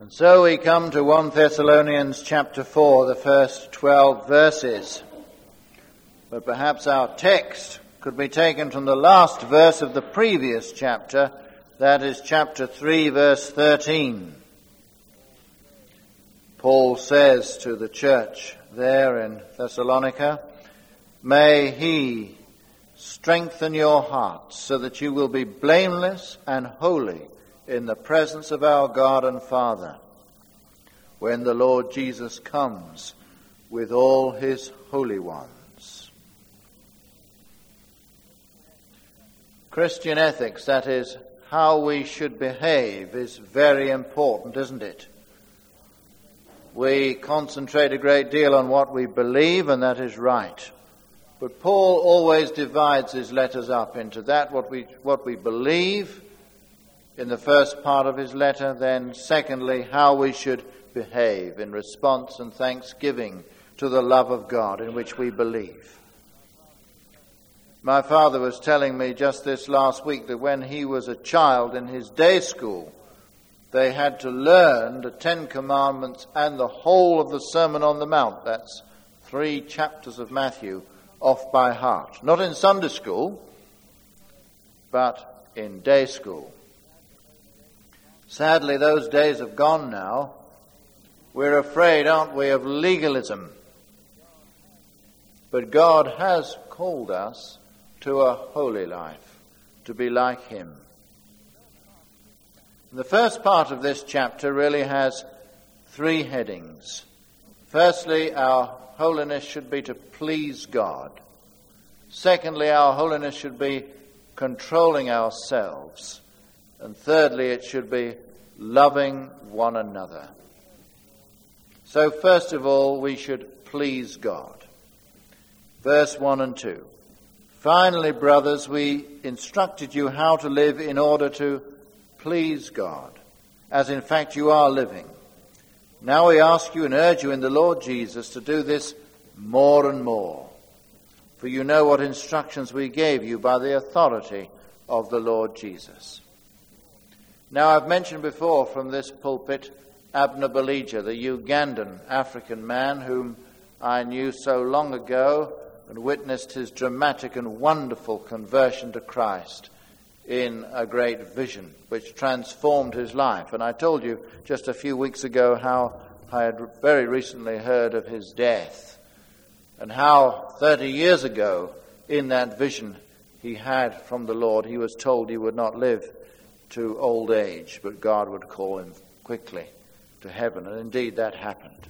And so we come to 1 Thessalonians chapter 4, the first 12 verses. But perhaps our text could be taken from the last verse of the previous chapter, that is chapter 3, verse 13. Paul says to the church there in Thessalonica, "May he strengthen your hearts so that you will be blameless and holy in the presence of our God and Father, when the Lord Jesus comes with all his holy ones." Christian ethics, that is, how we should behave, is very important, isn't it? We concentrate a great deal on what we believe, and that is right. But Paul always divides his letters up into that, what we believe, in the first part of his letter, then secondly, how we should behave in response and thanksgiving to the love of God in which we believe. My father was telling me just this last week that when he was a child in his day school, they had to learn the 10 Commandments and the whole of the Sermon on the Mount, that's 3 chapters of Matthew, off by heart. Not in Sunday school, but in day school. Sadly, those days have gone now. We're afraid, aren't we, of legalism. But God has called us to a holy life, to be like him. The first part of this chapter really has 3 headings. Firstly, our holiness should be to please God. Secondly, our holiness should be controlling ourselves. And thirdly, it should be loving one another. So first of all, we should please God. Verse 1 and 2. "Finally, brothers, we instructed you how to live in order to please God, as in fact you are living. Now we ask you and urge you in the Lord Jesus to do this more and more. For you know what instructions we gave you by the authority of the Lord Jesus." Now, I've mentioned before from this pulpit Abner Balija, the Ugandan African man whom I knew so long ago and witnessed his dramatic and wonderful conversion to Christ in a great vision which transformed his life. And I told you just a few weeks ago how I had very recently heard of his death and how 30 years ago in that vision he had from the Lord, he was told he would not live to old age, but God would call him quickly to heaven. And indeed that happened.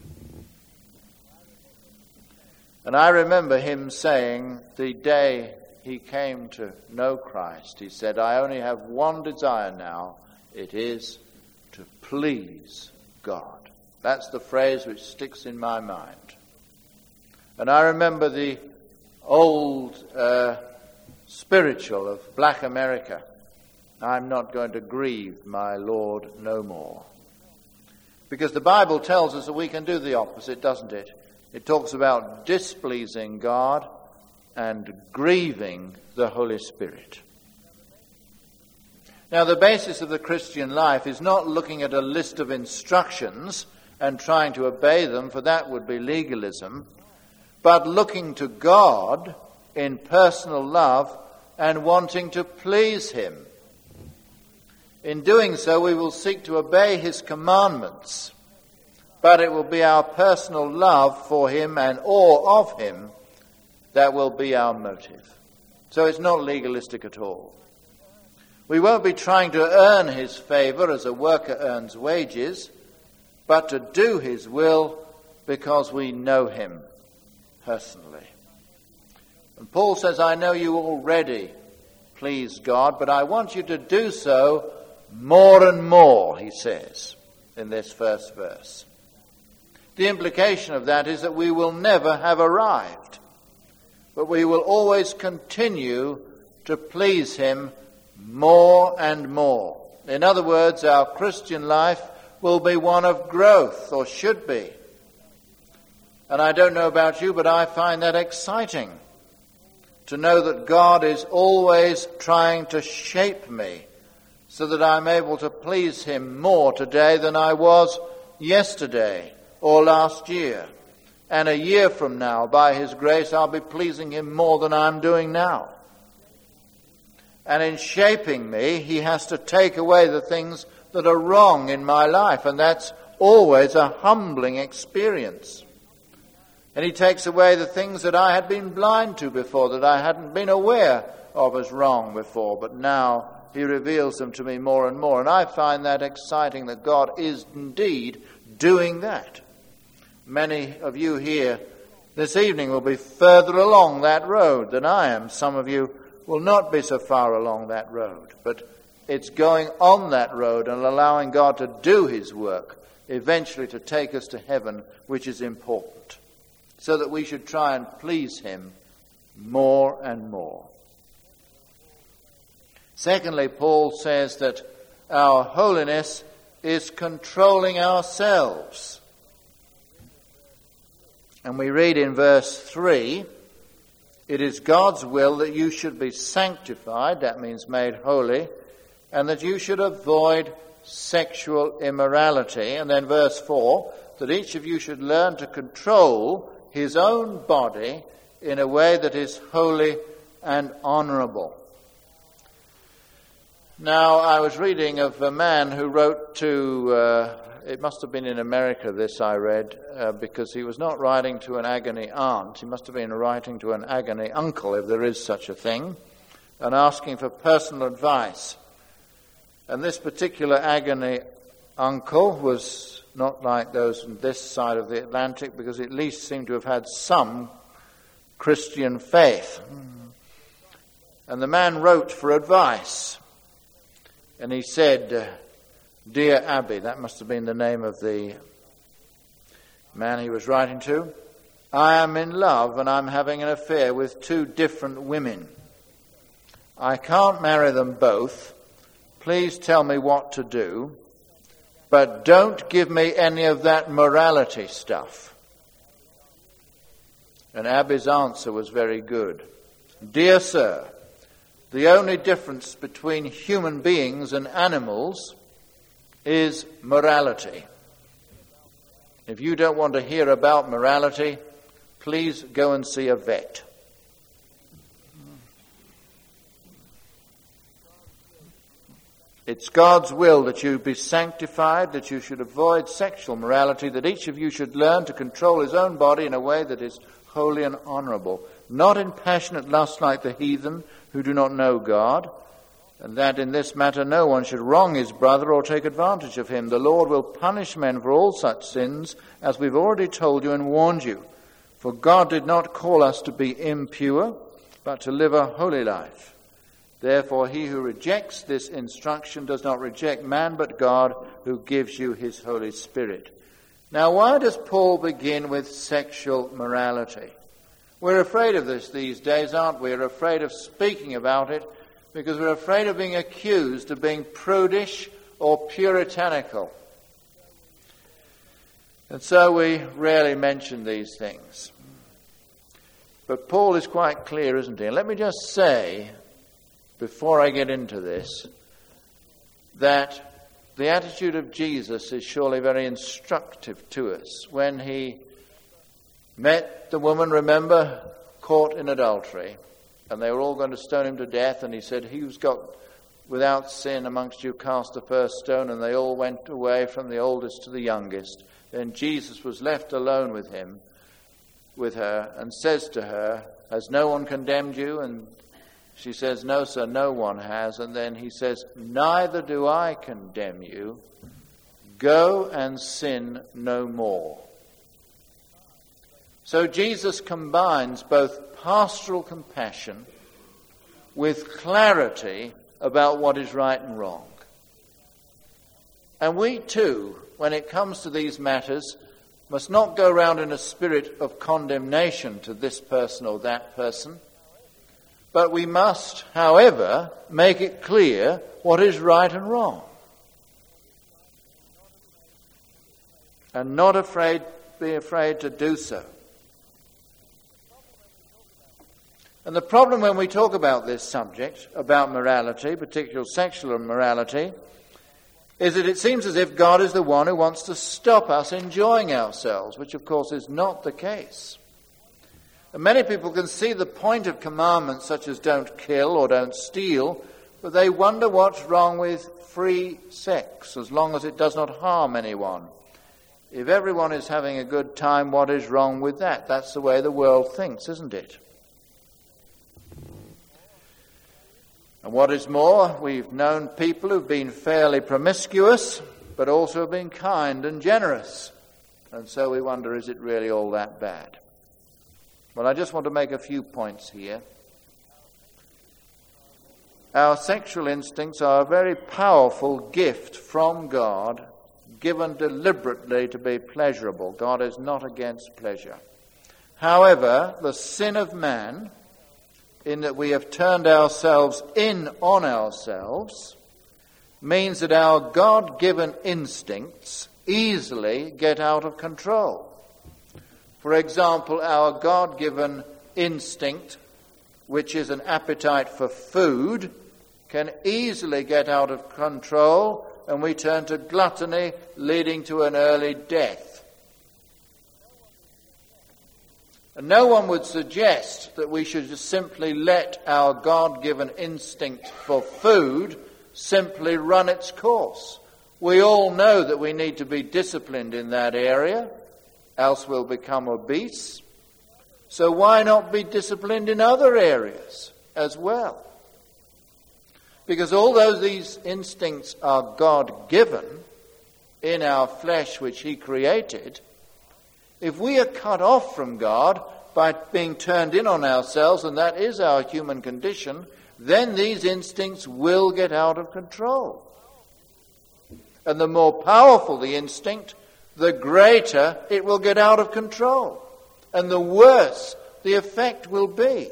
And I remember him saying the day he came to know Christ, he said, "I only have one desire now. It is to please God." That's the phrase which sticks in my mind. And I remember the old spiritual of Black America, "I'm not going to grieve my Lord no more." Because the Bible tells us that we can do the opposite, doesn't it? It talks about displeasing God and grieving the Holy Spirit. Now, the basis of the Christian life is not looking at a list of instructions and trying to obey them, for that would be legalism, but looking to God in personal love and wanting to please him. In doing so, we will seek to obey his commandments, but it will be our personal love for him and awe of him that will be our motive. So it's not legalistic at all. We won't be trying to earn his favor as a worker earns wages, but to do his will because we know him personally. And Paul says, "I know you already please God, but I want you to do so more and more," he says in this first verse. The implication of that is that we will never have arrived, but we will always continue to please him more and more. In other words, our Christian life will be one of growth, or should be. And I don't know about you, but I find that exciting, to know that God is always trying to shape me so that I'm able to please him more today than I was yesterday or last year. And a year from now, by his grace, I'll be pleasing him more than I'm doing now. And in shaping me, he has to take away the things that are wrong in my life, and that's always a humbling experience. And he takes away the things that I had been blind to before, that I hadn't been aware of as wrong before, but now he reveals them to me more and more. And I find that exciting, that God is indeed doing that. Many of you here this evening will be further along that road than I am. Some of you will not be so far along that road. But it's going on that road and allowing God to do his work, eventually to take us to heaven, which is important, so that we should try and please him more and more. Secondly, Paul says that our holiness is controlling ourselves. And we read in verse 3, it is God's will that you should be sanctified, that means made holy, and that you should avoid sexual immorality. And then verse 4, that each of you should learn to control his own body in a way that is holy and honorable. Now, I was reading of a man who wrote to, it must have been in America, this I read, because he was not writing to an agony aunt. He must have been writing to an agony uncle, if there is such a thing, and asking for personal advice. And this particular agony uncle was not like those on this side of the Atlantic, because he at least seemed to have had some Christian faith. And the man wrote for advice. And he said, Dear Abby, that must have been the name of the man he was writing to, I am in love and I'm having an affair with two different women. I can't marry them both. Please tell me what to do, but don't give me any of that morality stuff. And Abby's answer was very good. Dear sir, the only difference between human beings and animals is morality. If you don't want to hear about morality, please go and see a vet. It's God's will that you be sanctified, that you should avoid sexual morality, that each of you should learn to control his own body in a way that is holy and honorable, not in passionate lust like the heathen who do not know God, and that in this matter no one should wrong his brother or take advantage of him. The Lord will punish men for all such sins, as we've already told you and warned you. For God did not call us to be impure, but to live a holy life. Therefore he who rejects this instruction does not reject man, but God, who gives you his Holy Spirit. Now, why does Paul begin with sexual morality? We're afraid of this these days, aren't we? We're afraid of speaking about it because we're afraid of being accused of being prudish or puritanical. And so we rarely mention these things. But Paul is quite clear, isn't he? And let me just say, before I get into this, that the attitude of Jesus is surely very instructive to us. When he met the woman, remember, caught in adultery, and they were all going to stone him to death, and he said, who's got without sin amongst you cast the first stone, and they all went away from the oldest to the youngest. Then Jesus was left alone with her, and says to her, has no one condemned you? And she says, no, sir, no one has. And then he says, neither do I condemn you. Go and sin no more. So Jesus combines both pastoral compassion with clarity about what is right and wrong. And we too, when it comes to these matters, must not go around in a spirit of condemnation to this person or that person. But we must, however, make it clear what is right and wrong. And not be afraid to do so. And the problem when we talk about this subject, about morality, particularly sexual morality, is that it seems as if God is the one who wants to stop us enjoying ourselves, which of course is not the case. And many people can see the point of commandments such as don't kill or don't steal, but they wonder what's wrong with free sex, as long as it does not harm anyone. If everyone is having a good time, what is wrong with that? That's the way the world thinks, isn't it? And what is more, we've known people who've been fairly promiscuous, but also have been kind and generous. And so we wonder, is it really all that bad? Well, I just want to make a few points here. Our sexual instincts are a very powerful gift from God, given deliberately to be pleasurable. God is not against pleasure. However, the sin of man, in that we have turned ourselves in on ourselves, means that our God-given instincts easily get out of control. For example, our God-given instinct, which is an appetite for food, can easily get out of control, and we turn to gluttony, leading to an early death. And no one would suggest that we should just simply let our God-given instinct for food simply run its course. We all know that we need to be disciplined in that area, else we'll become obese. So why not be disciplined in other areas as well? Because although these instincts are God-given in our flesh which He created, if we are cut off from God by being turned in on ourselves, and that is our human condition, then these instincts will get out of control. And the more powerful the instinct, the greater it will get out of control. And the worse the effect will be.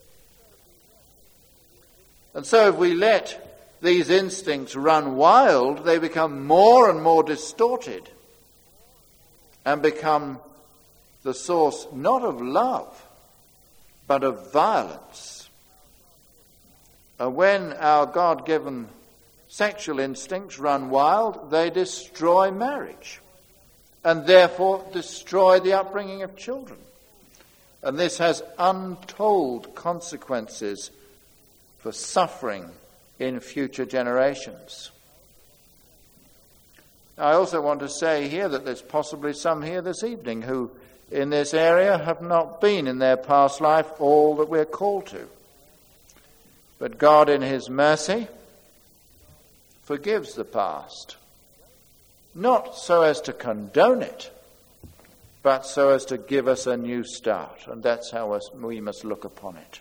And so if we let these instincts run wild, they become more and more distorted and become the source not of love, but of violence. And when our God-given sexual instincts run wild, they destroy marriage and therefore destroy the upbringing of children. And this has untold consequences for suffering in future generations. I also want to say here that there's possibly some here this evening who in this area have not been in their past life all that we're called to. But God in His mercy forgives the past, not so as to condone it, but so as to give us a new start. And that's how we must look upon it.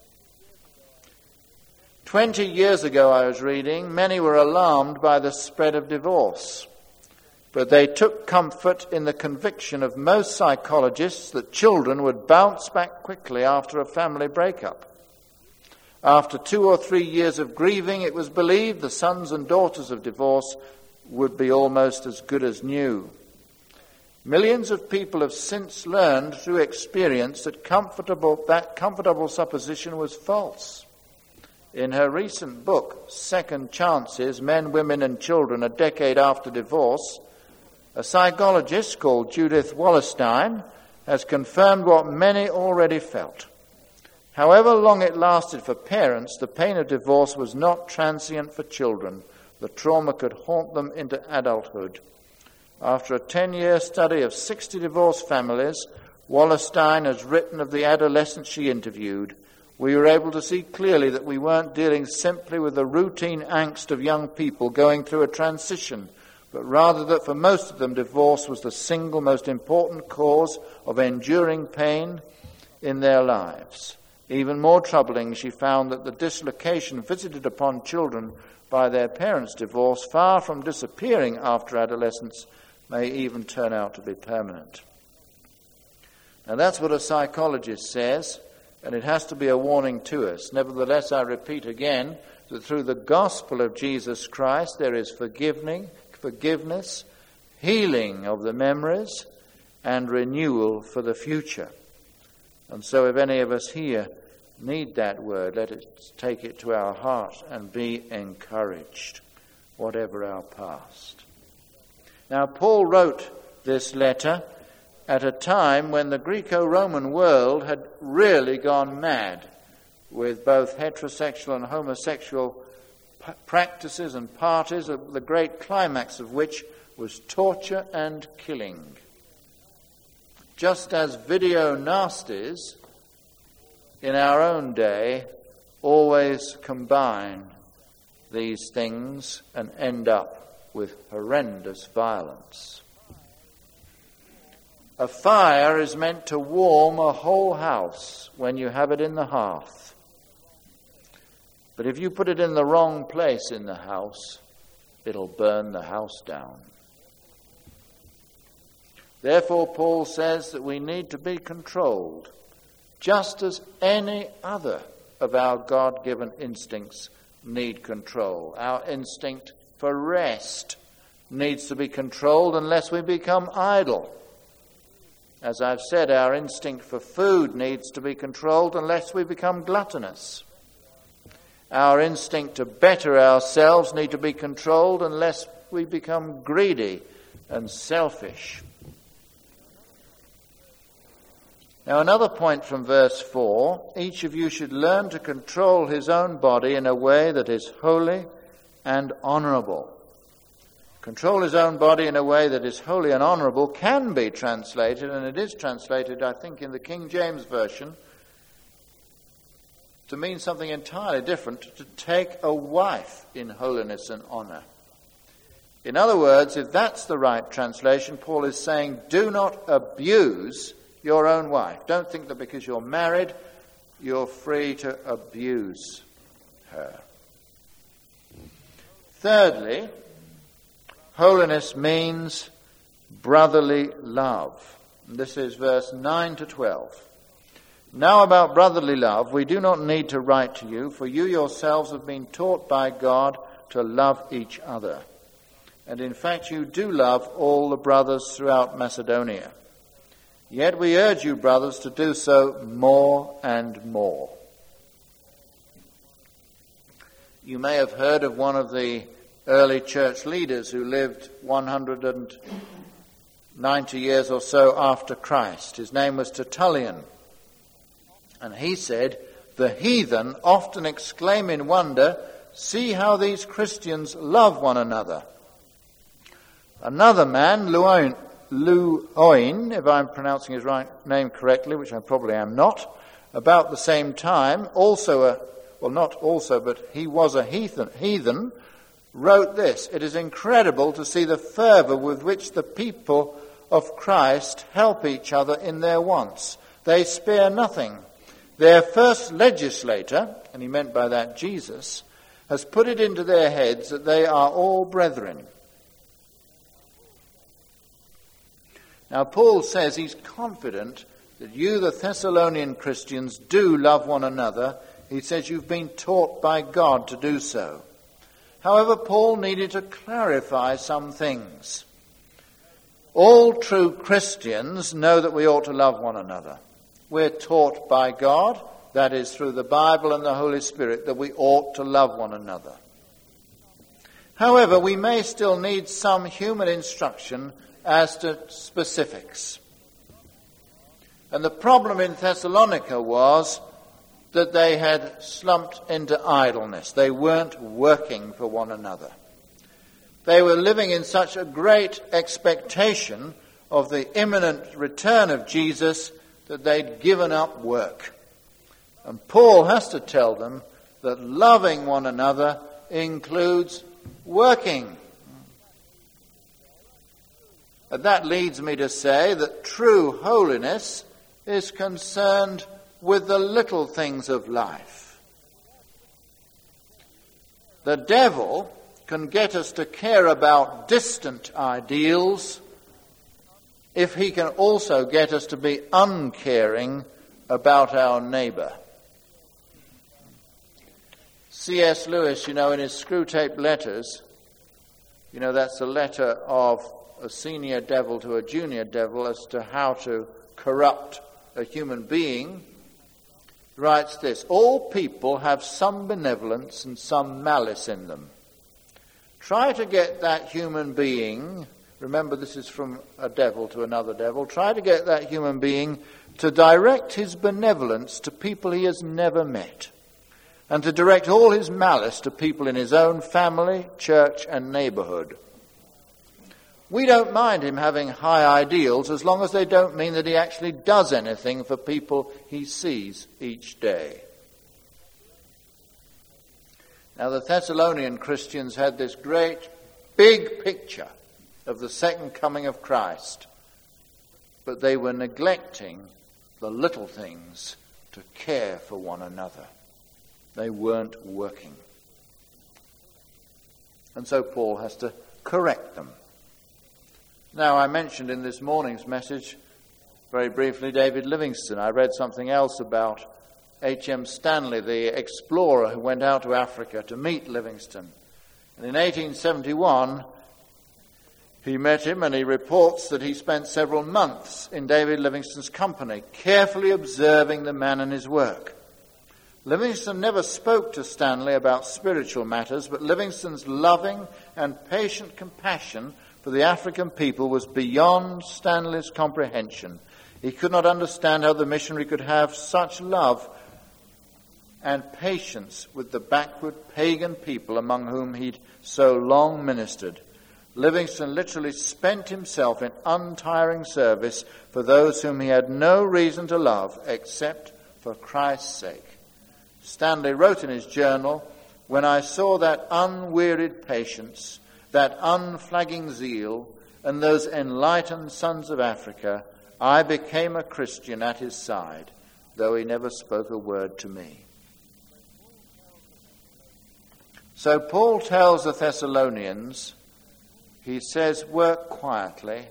20 years ago, I was reading, many were alarmed by the spread of divorce. But they took comfort in the conviction of most psychologists that children would bounce back quickly after a family breakup. After 2 or 3 years of grieving, it was believed the sons and daughters of divorce would be almost as good as new. Millions of people have since learned through experience that comfortable supposition was false. In her recent book, Second Chances, Men, Women and Children a Decade After Divorce, a psychologist called Judith Wallerstein has confirmed what many already felt. However long it lasted for parents, the pain of divorce was not transient for children. The trauma could haunt them into adulthood. After a 10-year study of 60 divorced families, Wallerstein has written of the adolescents she interviewed. We were able to see clearly that we weren't dealing simply with the routine angst of young people going through a transition, but rather that for most of them divorce was the single most important cause of enduring pain in their lives. Even more troubling, she found that the dislocation visited upon children by their parents' divorce, far from disappearing after adolescence, may even turn out to be permanent. Now that's what a psychologist says, and it has to be a warning to us. Nevertheless, I repeat again that through the gospel of Jesus Christ there is forgiveness, healing of the memories, and renewal for the future. And so if any of us here need that word. Let us take it to our heart and be encouraged, whatever our past. Now, Paul wrote this letter at a time when the Greco-Roman world had really gone mad with both heterosexual and homosexual practices and parties, the great climax of which was torture and killing. Just as video nasties in our own day always combine these things and end up with horrendous violence. A fire is meant to warm a whole house when you have it in the hearth. But if you put it in the wrong place in the house, it'll burn the house down. Therefore, Paul says that we need to be controlled, just as any other of our God-given instincts need control. Our instinct for rest needs to be controlled unless we become idle. As I've said, our instinct for food needs to be controlled unless we become gluttonous. Our instinct to better ourselves needs to be controlled unless we become greedy and selfish. Now, another point from verse 4, each of you should learn to control his own body in a way that is holy and honorable. Control his own body in a way that is holy and honorable can be translated, and it is translated, I think, in the King James Version, to mean something entirely different, to take a wife in holiness and honor. In other words, if that's the right translation, Paul is saying, do not abuse your own wife. Don't think that because you're married, you're free to abuse her. Thirdly, holiness means brotherly love. And this is verse 9 to 12. Now about brotherly love, we do not need to write to you, for you yourselves have been taught by God to love each other. And in fact, you do love all the brothers throughout Macedonia. Yet we urge you, brothers, to do so more and more. You may have heard of one of the early church leaders who lived 190 years or so after Christ. His name was Tertullian. And he said, the heathen often exclaim in wonder, see how these Christians love one another. Another man, Luoin, if I'm pronouncing his name correctly, which I probably am not, about the same time, he was a heathen, wrote this, it is incredible to see the fervor with which the people of Christ help each other in their wants. They spare nothing. Their first legislator, and he meant by that Jesus, has put it into their heads that they are all brethren. Now, Paul says he's confident that you, the Thessalonian Christians, do love one another. He says you've been taught by God to do so. However, Paul needed to clarify some things. All true Christians know that we ought to love one another. We're taught by God, that is through the Bible and the Holy Spirit, that we ought to love one another. However, we may still need some human instruction as to specifics. And the problem in Thessalonica was that they had slumped into idleness. They weren't working for one another. They were living in such a great expectation of the imminent return of Jesus that they'd given up work. And Paul has to tell them that loving one another includes working. And that leads me to say that true holiness is concerned with the little things of life. The devil can get us to care about distant ideals if he can also get us to be uncaring about our neighbour. C.S. Lewis, in his Screwtape Letters, that's a letter of a senior devil to a junior devil as to how to corrupt a human being. writes this: all people have some benevolence and some malice in them. Try to get that human being, remember this is from a devil to another devil, try to get that human being to direct his benevolence to people he has never met, and to direct all his malice to people in his own family, church, and neighborhood. We don't mind him having high ideals as long as they don't mean that he actually does anything for people he sees each day. Now, the Thessalonian Christians had this great, big picture of the second coming of Christ, but they were neglecting the little things to care for one another. They weren't working. And so Paul has to correct them. Now, I mentioned in this morning's message, very briefly, David Livingstone. I read something else about H.M. Stanley, the explorer who went out to Africa to meet Livingstone. And in 1871, he met him, and he reports that he spent several months in David Livingstone's company, carefully observing the man and his work. Livingstone never spoke to Stanley about spiritual matters, but Livingstone's loving and patient compassion for the African people was beyond Stanley's comprehension. He could not understand how the missionary could have such love and patience with the backward pagan people among whom he'd so long ministered. Livingstone literally spent himself in untiring service for those whom he had no reason to love except for Christ's sake. Stanley wrote in his journal, "When I saw that unwearied patience, that unflagging zeal, and those enlightened sons of Africa, I became a Christian at his side, though he never spoke a word to me." So Paul tells the Thessalonians, he says, work quietly,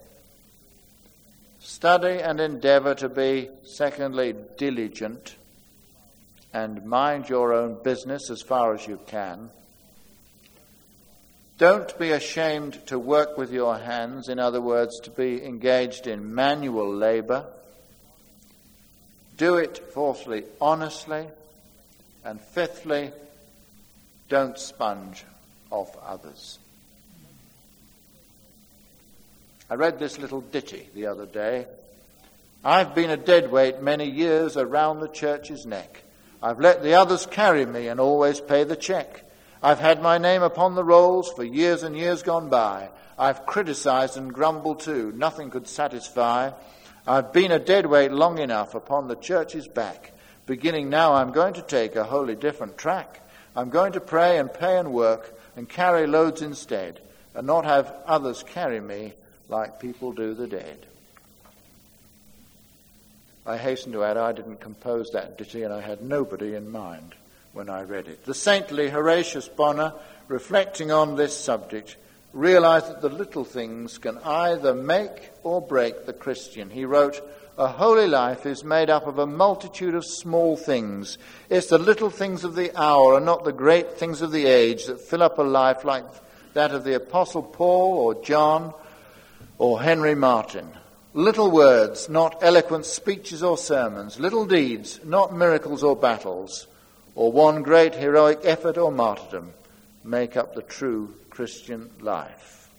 study and endeavor to be, secondly, diligent, and mind your own business as far as you can. Don't be ashamed to work with your hands, in other words, to be engaged in manual labor. Do it, fourthly, honestly, and fifthly, don't sponge off others. I read this little ditty the other day. I've been a deadweight many years around the church's neck. I've let the others carry me and always pay the check. I've had my name upon the rolls for years and years gone by. I've criticized and grumbled too. Nothing could satisfy. I've been a deadweight long enough upon the church's back. Beginning now, I'm going to take a wholly different track. I'm going to pray and pay and work and carry loads instead, and not have others carry me like people do the dead. I hasten to add, I didn't compose that ditty, and I had nobody in mind when I read it. The saintly Horatius Bonar, reflecting on this subject, realized that the little things can either make or break the Christian. He wrote, "A holy life is made up of a multitude of small things. It's the little things of the hour and not the great things of the age that fill up a life like that of the Apostle Paul or John or Henry Martyn. Little words, not eloquent speeches or sermons. Little deeds, not miracles or battles, or one great heroic effort or martyrdom, make up the true Christian life."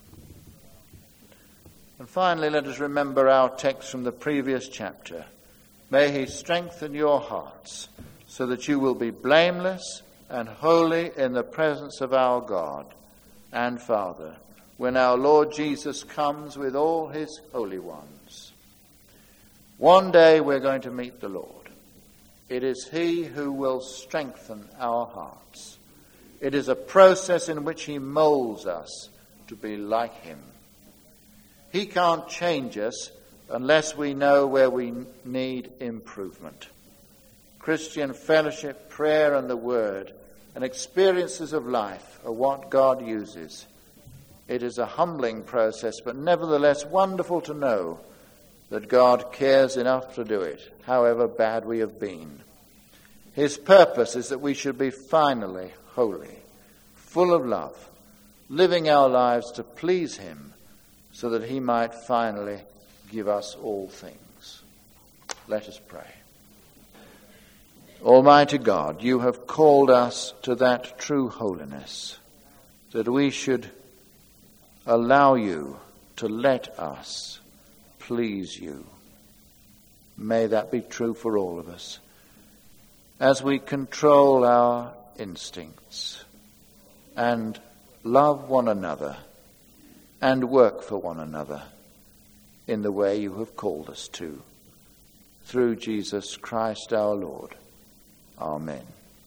And finally, let us remember our text from the previous chapter. May he strengthen your hearts so that you will be blameless and holy in the presence of our God and Father when our Lord Jesus comes with all his holy ones. One day we're going to meet the Lord. It is he who will strengthen our hearts. It is a process in which he molds us to be like him. He can't change us unless we know where we need improvement. Christian fellowship, prayer, and the Word, and experiences of life are what God uses. It is a humbling process, but nevertheless wonderful to know that God cares enough to do it, however bad we have been. His purpose is that we should be finally holy, full of love, living our lives to please him, so that he might finally give us all things. Let us pray. Almighty God, you have called us to that true holiness, that we should allow you to let us please you. May that be true for all of us, as we control our instincts and love one another and work for one another in the way you have called us to. Through Jesus Christ our Lord. Amen.